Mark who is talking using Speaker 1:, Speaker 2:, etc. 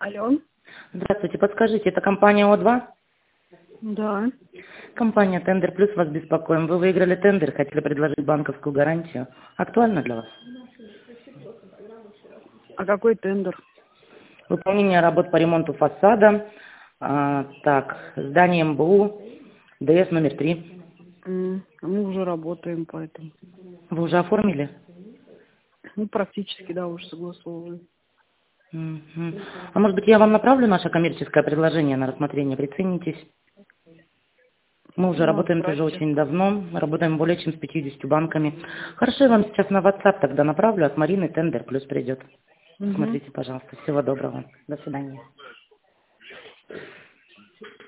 Speaker 1: Алло.
Speaker 2: Здравствуйте, подскажите, это компания О2?
Speaker 1: Да.
Speaker 2: Компания Тендер Плюс вас беспокоим. Вы выиграли тендер, хотели предложить банковскую гарантию. Актуально для вас?
Speaker 1: А какой тендер?
Speaker 2: Выполнение работ по ремонту фасада. Здание МБУ, ДС номер 3.
Speaker 1: Мы уже работаем по этому.
Speaker 2: Вы уже оформили?
Speaker 1: Ну, практически, да, уже согласовывали.
Speaker 2: Мгм. А может быть, я вам направлю наше коммерческое предложение на рассмотрение, приценитесь? Мы уже
Speaker 1: Ну,
Speaker 2: работаем тоже
Speaker 1: отправьте.
Speaker 2: очень давно, работаем более чем с 50 банками. Хорошо, я вам сейчас на WhatsApp тогда направлю, от Марины Тендер Плюс придет.
Speaker 1: Угу.
Speaker 2: Смотрите, пожалуйста. Всего доброго. До свидания.